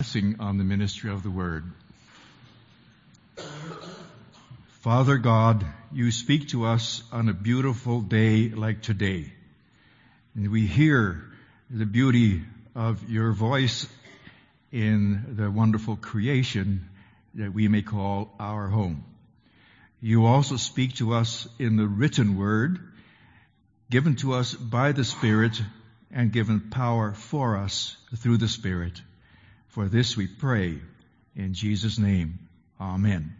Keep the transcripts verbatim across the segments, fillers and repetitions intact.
blessing on the ministry of the Word. Father God, you speak to us on a beautiful day like today, and we hear the beauty of your voice in the wonderful creation that we may call our home. You also speak to us in the written Word, given to us by the Spirit and given power for us through the Spirit. For this we pray in Jesus' name. Amen.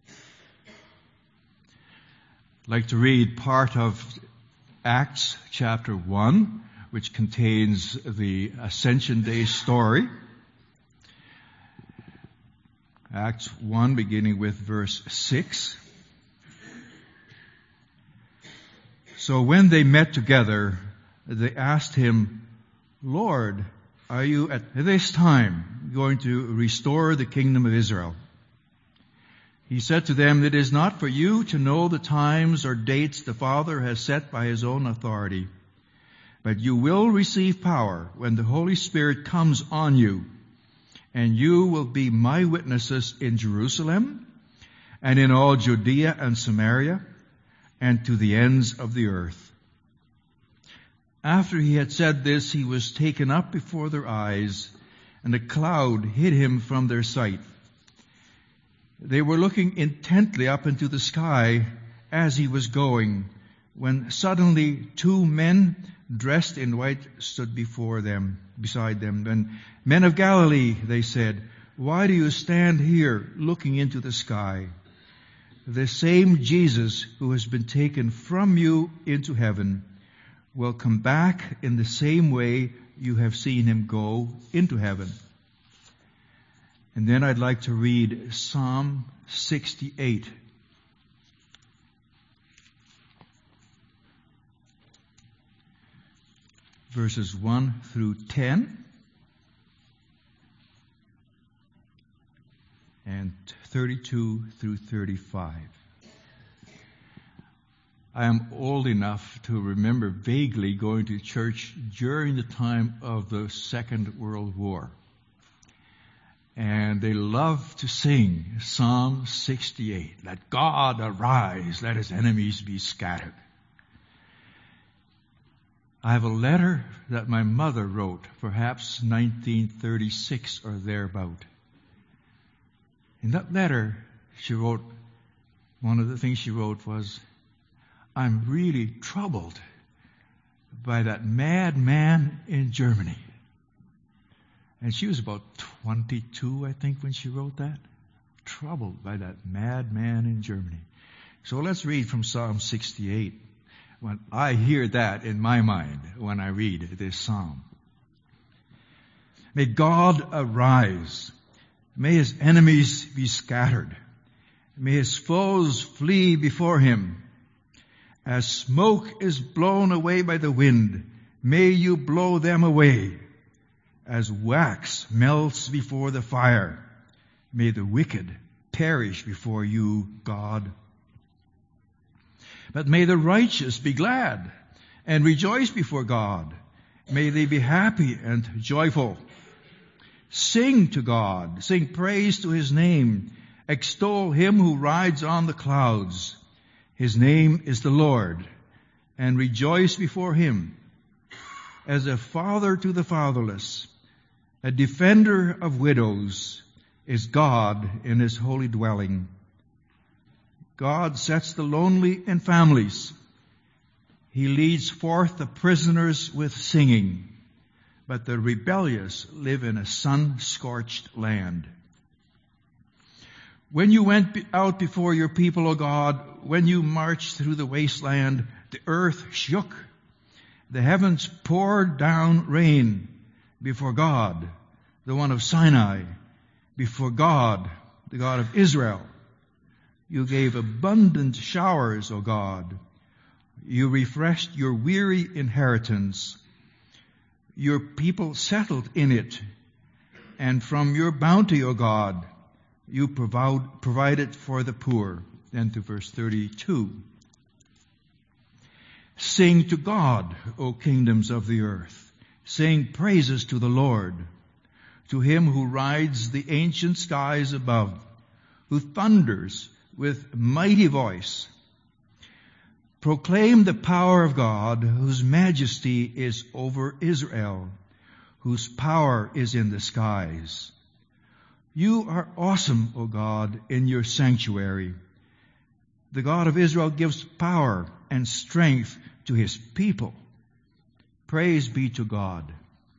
I'd like to read part of Acts chapter one, which contains the Ascension Day story. Acts one, beginning with verse six. So when they met together, they asked him, Lord, are you at this time going to restore the kingdom of Israel? He said to them, it is not for you to know the times or dates the Father has set by his own authority, but you will receive power when the Holy Spirit comes on you, and you will be my witnesses in Jerusalem and in all Judea and Samaria and to the ends of the earth. After he had said this, he was taken up before their eyes, and a cloud hid him from their sight. They were looking intently up into the sky as he was going, when suddenly two men dressed in white stood before them, beside them. And men of Galilee, they said, why do you stand here looking into the sky? The same Jesus who has been taken from you into heaven will come back in the same way you have seen him go into heaven. And then I'd like to read Psalm sixty-eight. Verses one through ten. And thirty-two through thirty-five. I am old enough to remember vaguely going to church during the time of the Second World War. And they love to sing Psalm sixty-eight. Let God arise, let his enemies be scattered. I have a letter that my mother wrote, perhaps nineteen thirty-six or thereabout. In that letter, she wrote, one of the things she wrote was, I'm really troubled by that mad man in Germany. And she was about twenty-two, I think, when she wrote that. Troubled by that mad man in Germany. So let's read from Psalm sixty-eight. When I hear that in my mind when I read this psalm. May God arise. May his enemies be scattered. May his foes flee before him. As smoke is blown away by the wind, may you blow them away. As wax melts before the fire, may the wicked perish before you, God. But may the righteous be glad and rejoice before God. May they be happy and joyful. Sing to God, sing praise to his name. Extol him who rides on the clouds. His name is the Lord, and rejoice before him. As a father to the fatherless, a defender of widows, is God in his holy dwelling. God sets the lonely in families. He leads forth the prisoners with singing, but the rebellious live in a sun-scorched land. When you went out before your people, O God, when you marched through the wasteland, the earth shook. The heavens poured down rain before God, the one of Sinai, before God, the God of Israel. You gave abundant showers, O God. You refreshed your weary inheritance. Your people settled in it. And from your bounty, O God, you provide, provided for the poor. Then to verse thirty-two. Sing to God, O kingdoms of the earth. Sing praises to the Lord. to him who rides the ancient skies above, who thunders with mighty voice. Proclaim the power of God, whose majesty is over Israel, whose power is in the skies. You are awesome, O God, in your sanctuary. The God of Israel gives power and strength to his people. Praise be to God.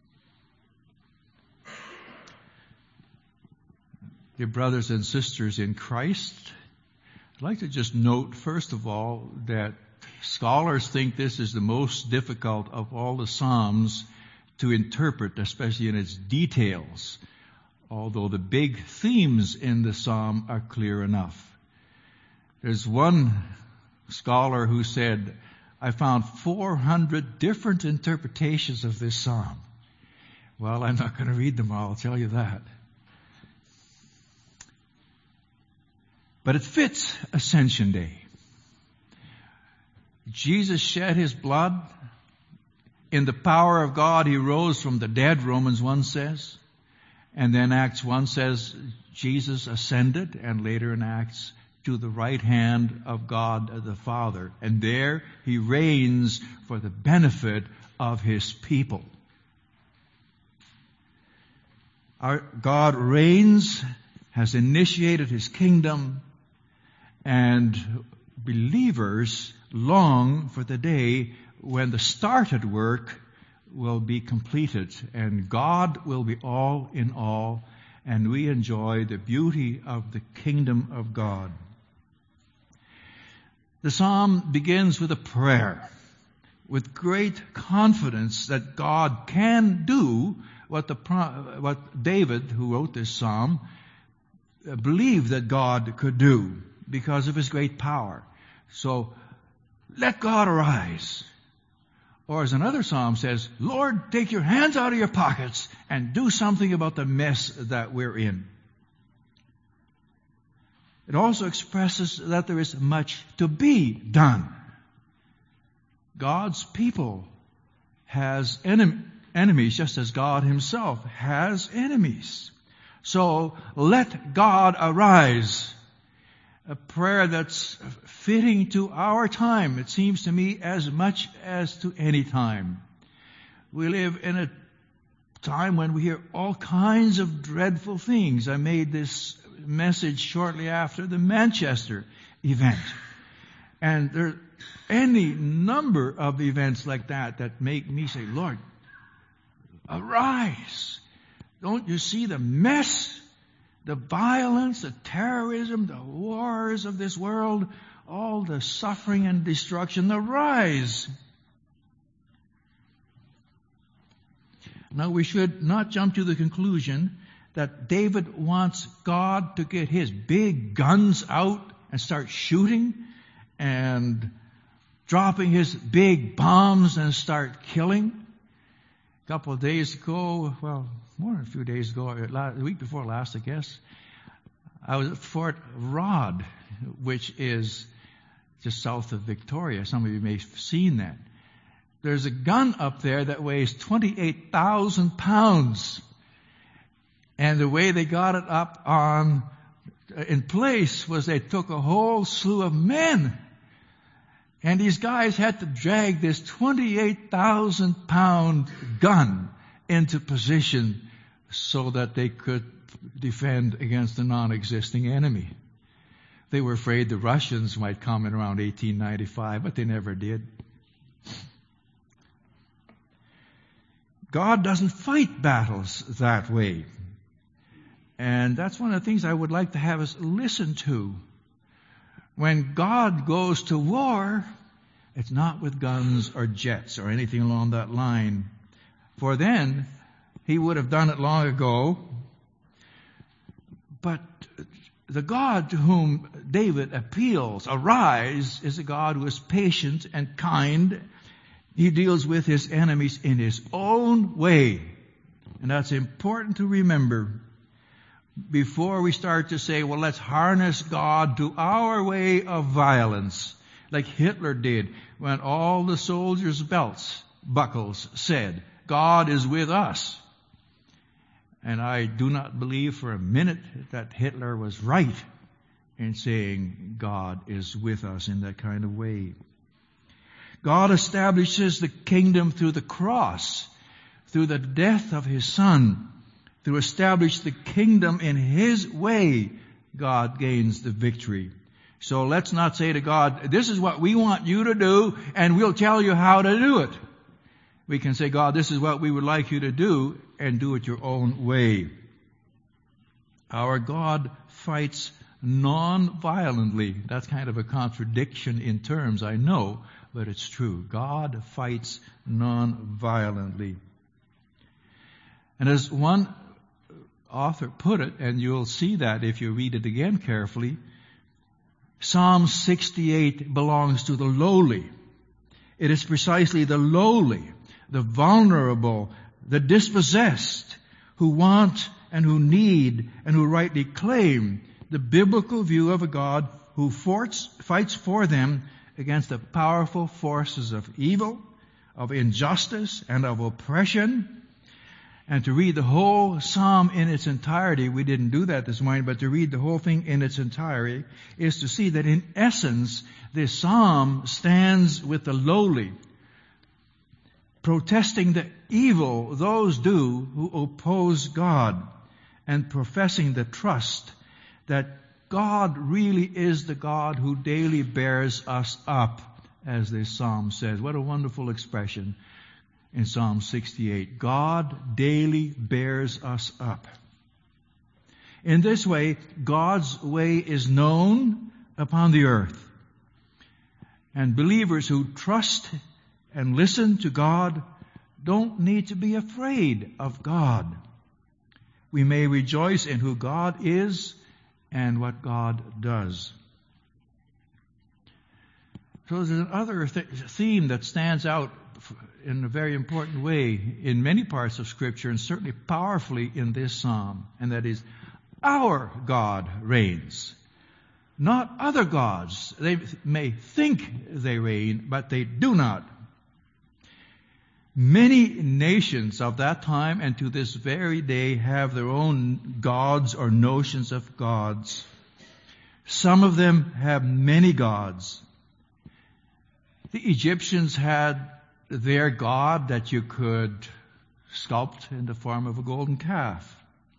Dear brothers and sisters in Christ, I'd like to just note, first of all, that scholars think this is the most difficult of all the Psalms to interpret, especially in its details, although the big themes in the Psalm are clear enough. There's one scholar who said, I found four hundred different interpretations of this Psalm. Well, I'm not going to read them all, I'll tell you that. But it fits Ascension Day. Jesus shed his blood. In the power of God, he rose from the dead, Romans one says. And then Acts one says Jesus ascended, and later in Acts, to the right hand of God the Father. And there he reigns for the benefit of his people. Our God reigns, has initiated his kingdom, and believers long for the day when the started work will be completed and God will be all in all, and we enjoy the beauty of the kingdom of God. The psalm begins with a prayer, with great confidence that God can do what the what David, who wrote this psalm, believed that God could do because of his great power. So, let God arise. Or as another psalm says, Lord, take your hands out of your pockets and do something about the mess that we're in. It also expresses that there is much to be done. God's people has enem- enemies, just as God himself has enemies. So let God arise. A prayer that's fitting to our time, it seems to me, as much as to any time. We live in a time when we hear all kinds of dreadful things. I made this message shortly after the Manchester event. And there are any number of events like that that make me say, Lord, arise. Don't you see the mess? The violence, the terrorism, the wars of this world, all the suffering and destruction, arise. Now we should not jump to the conclusion that David wants God to get his big guns out and start shooting and dropping his big bombs and start killing. A couple of days ago, well, more than a few days ago, the week before last, I guess, I was at Fort Rodd, which is just south of Victoria. Some of you may have seen that. There's a gun up there that weighs twenty-eight thousand pounds. And the way they got it up on, in place was they took a whole slew of men. And these guys had to drag this twenty-eight thousand pound gun into position so that they could defend against a non-existing enemy. They were afraid the Russians might come in around eighteen ninety-five, but they never did. God doesn't fight battles that way. And that's one of the things I would like to have us listen to. When God goes to war, it's not with guns or jets or anything along that line. For then, he would have done it long ago. But the God to whom David appeals, arise, is a God who is patient and kind. He deals with his enemies in his own way. And that's important to remember before we start to say, well, let's harness God to our way of violence, like Hitler did when all the soldiers' belts, buckles said, God is with us. And I do not believe for a minute that Hitler was right in saying God is with us in that kind of way. God establishes the kingdom through the cross, through the death of His Son. To establish the kingdom in His way, God gains the victory. So let's not say to God, this is what we want you to do, and we'll tell you how to do it. We can say, God, this is what we would like you to do, and do it your own way. Our God fights non-violently. That's kind of a contradiction in terms, I know, but it's true. God fights non-violently. And as one author put it, and you'll see that if you read it again carefully, Psalm sixty-eight belongs to the lowly. It is precisely the lowly, the vulnerable, the dispossessed, who want and who need and who rightly claim the biblical view of a God who fights, fights for them against the powerful forces of evil, of injustice, and of oppression. And to read the whole psalm in its entirety, we didn't do that this morning, but to read the whole thing in its entirety is to see that in essence, this psalm stands with the lowly, protesting the evil those do who oppose God, and professing the trust that God really is the God who daily bears us up, as this psalm says. What a wonderful expression in Psalm sixty-eight. God daily bears us up. In this way, God's way is known upon the earth. And believers who trust and listen to God don't need to be afraid of God. We may rejoice in who God is and what God does. So there's another th- theme that stands out in a very important way in many parts of Scripture, and certainly powerfully in this psalm, and that is, our God reigns, not other gods. They may think they reign, but they do not. Many nations of that time and to this very day have their own gods or notions of gods. Some of them have many gods. The Egyptians had their god that you could sculpt in the form of a golden calf.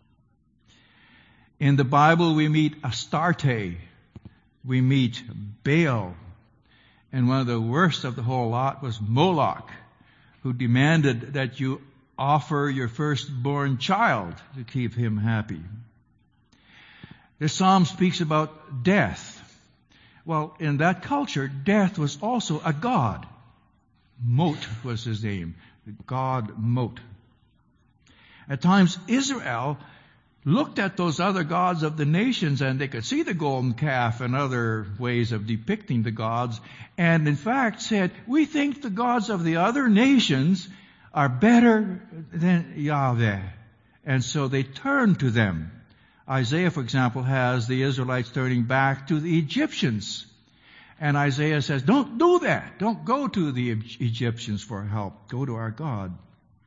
In the Bible we meet Astarte, we meet Baal, and one of the worst of the whole lot was Moloch, who demanded that you offer your firstborn child to keep him happy. The psalm speaks about death. Well, in that culture, death was also a god. Mot was his name, the god Mot. At times, Israel looked at those other gods of the nations, and they could see the golden calf and other ways of depicting the gods, and in fact said, we think the gods of the other nations are better than Yahweh. And so they turned to them. Isaiah, for example, has the Israelites turning back to the Egyptians. And Isaiah says, don't do that. Don't go to the Egyptians for help. Go to our God.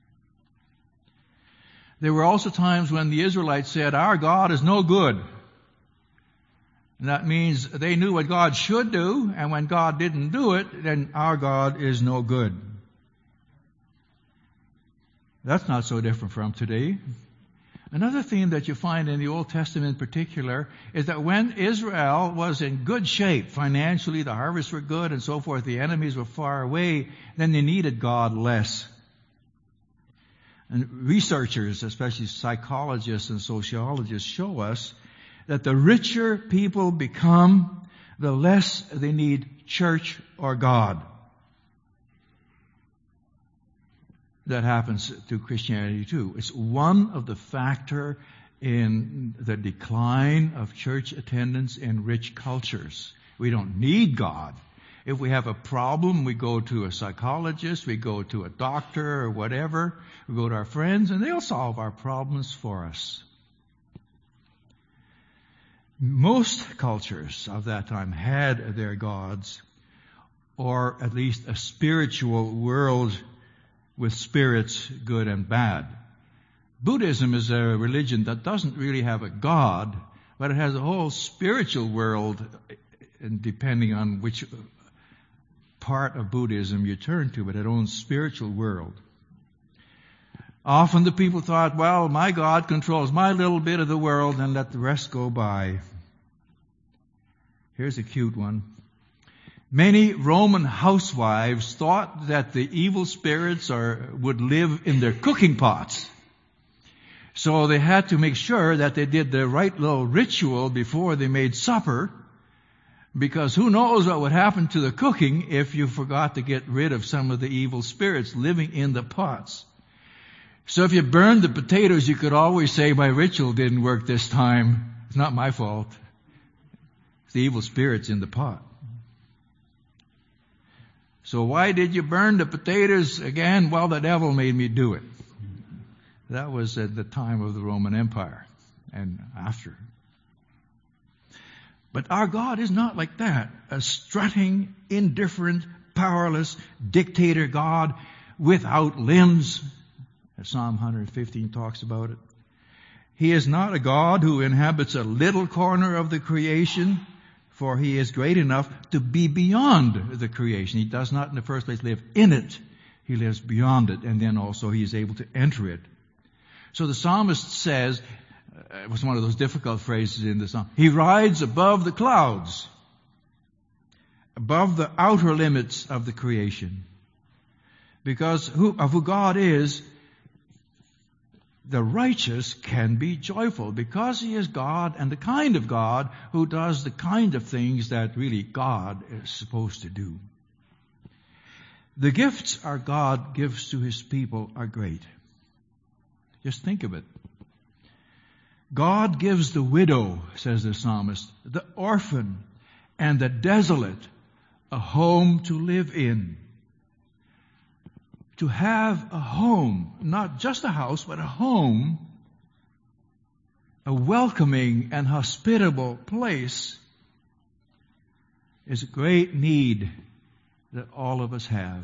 There were also times when the Israelites said, our God is no good. And that means they knew what God should do, and when God didn't do it, then our God is no good. That's not so different from today. Another theme that you find in the Old Testament in particular is that when Israel was in good shape financially, the harvests were good and so forth, the enemies were far away, then they needed God less. And researchers, especially psychologists and sociologists, show us that the richer people become, the less they need church or God. That happens to Christianity too. It's one of the factor in the decline of church attendance in rich cultures. We don't need God. If we have a problem, we go to a psychologist, we go to a doctor or whatever, we go to our friends, and they'll solve our problems for us. Most cultures of that time had their gods, or at least a spiritual world with spirits, good and bad. Buddhism is a religion that doesn't really have a God, but it has a whole spiritual world, and depending on which part of Buddhism you turn to, but its own spiritual world. Often the people thought, well, my God controls my little bit of the world and let the rest go by. Here's a cute one. Many Roman housewives thought that the evil spirits are, would live in their cooking pots. So they had to make sure that they did the right little ritual before they made supper, because who knows what would happen to the cooking if you forgot to get rid of some of the evil spirits living in the pots. So if you burned the potatoes, you could always say, my ritual didn't work this time. It's not my fault. It's the evil spirits in the pot. So why did you burn the potatoes again? Well, the devil made me do it. That was at the time of the Roman Empire and after. But our God is not like that. A strutting, indifferent, powerless dictator God without limbs. Psalm one fifteen talks about it. He is not a God who inhabits a little corner of the creation, for He is great enough to be beyond the creation. He does not in the first place live in it. He lives beyond it, and then also He is able to enter it. So the psalmist says, uh, it was one of those difficult phrases in the psalm, He rides above the clouds, above the outer limits of the creation. Because who, of who God is, the righteous can be joyful, because He is God and the kind of God who does the kind of things that really God is supposed to do. The gifts our God gives to His people are great. Just think of it. God gives the widow, says the psalmist, the orphan and the desolate a home to live in. To have a home, not just a house, but a home, a welcoming and hospitable place, is a great need that all of us have.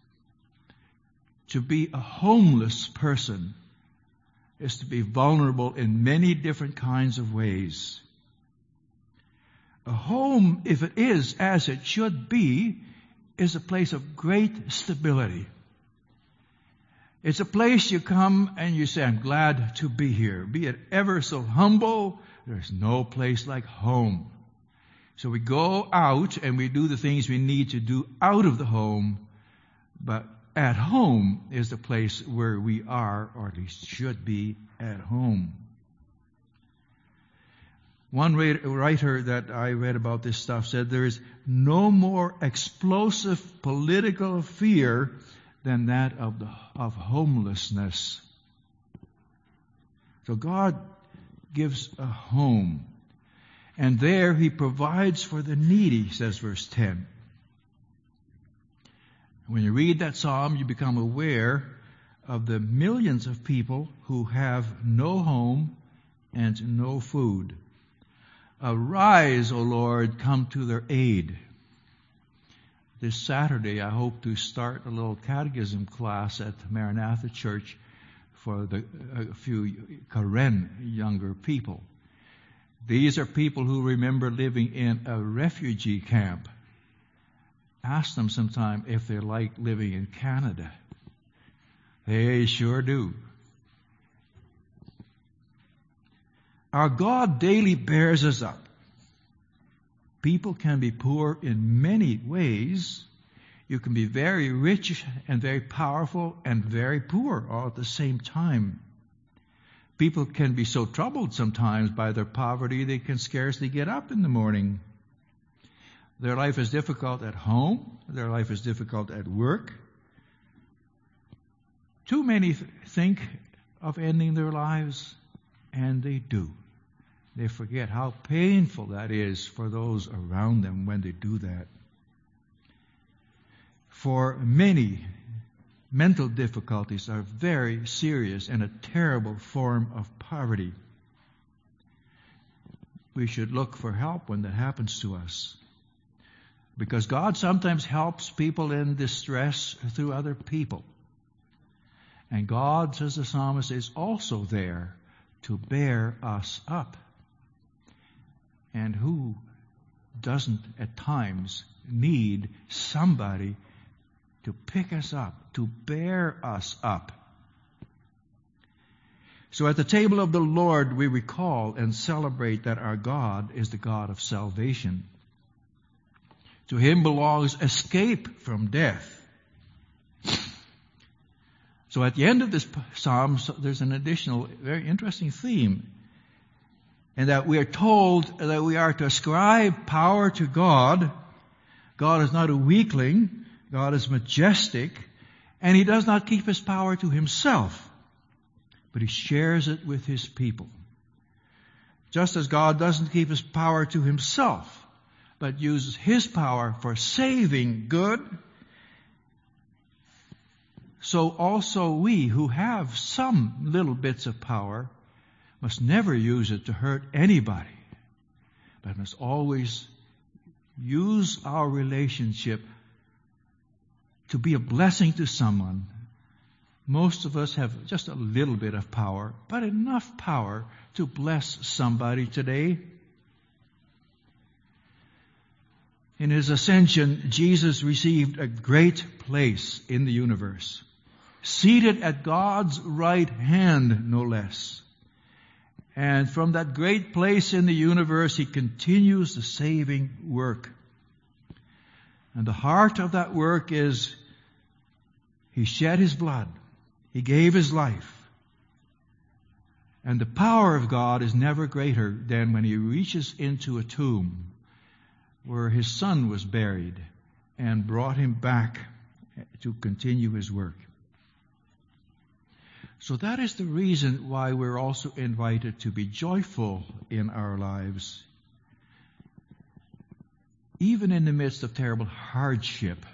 To be a homeless person is to be vulnerable in many different kinds of ways. A home, if it is as it should be, is a place of great stability. It's a place you come and you say, I'm glad to be here. Be it ever so humble, there's no place like home. So we go out and we do the things we need to do out of the home, but at home is the place where we are, or at least should be, at home. One writer that I read about this stuff said there is no more explosive political fear than that of the of homelessness. So God gives a home, and there He provides for the needy, says verse ten. When you read that psalm, you become aware of the millions of people who have no home and no food. Arise, O Lord, come to their aid. This Saturday, I hope to start a little catechism class at Maranatha Church for the, a few Karen younger people. These are people who remember living in a refugee camp. Ask them sometime if they like living in Canada. They sure do. Our God daily bears us up. People can be poor in many ways. You can be very rich and very powerful and very poor all at the same time. People can be so troubled sometimes by their poverty they can scarcely get up in the morning. Their life is difficult at home. Their life is difficult at work. Too many th- think of ending their lives, and they do. They forget how painful that is for those around them when they do that. For many, mental difficulties are very serious and a terrible form of poverty. We should look for help when that happens to us. Because God sometimes helps people in distress through other people. And God, says the psalmist, is also there to bear us up. And who doesn't at times need somebody to pick us up, to bear us up? So at the table of the Lord, we recall and celebrate that our God is the God of salvation. To Him belongs escape from death. So at the end of this psalm, there's an additional, very interesting theme. And that we are told that we are to ascribe power to God. God is not a weakling. God is majestic. And He does not keep His power to Himself, but He shares it with His people. Just as God doesn't keep His power to Himself, but uses His power for saving good, so also we who have some little bits of power must never use it to hurt anybody, but must always use our relationship to be a blessing to someone. Most of us have just a little bit of power, but enough power to bless somebody today. In His ascension, Jesus received a great place in the universe, seated at God's right hand, no less. And from that great place in the universe, He continues the saving work. And the heart of that work is He shed His blood. He gave His life. And the power of God is never greater than when He reaches into a tomb where His Son was buried and brought Him back to continue His work. So that is the reason why we're also invited to be joyful in our lives. Even in the midst of terrible hardship.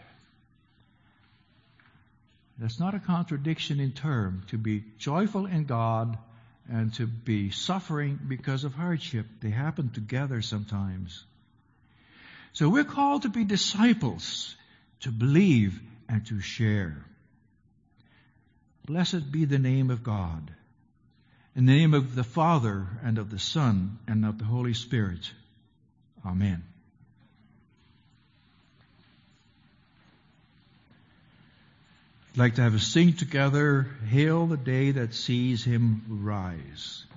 That's not a contradiction in term, to be joyful in God and to be suffering because of hardship. They happen together sometimes. So we're called to be disciples, to believe and to share. Blessed be the name of God, in the name of the Father and of the Son and of the Holy Spirit. Amen. I'd like to have us sing together, Hail the Day That Sees Him Rise.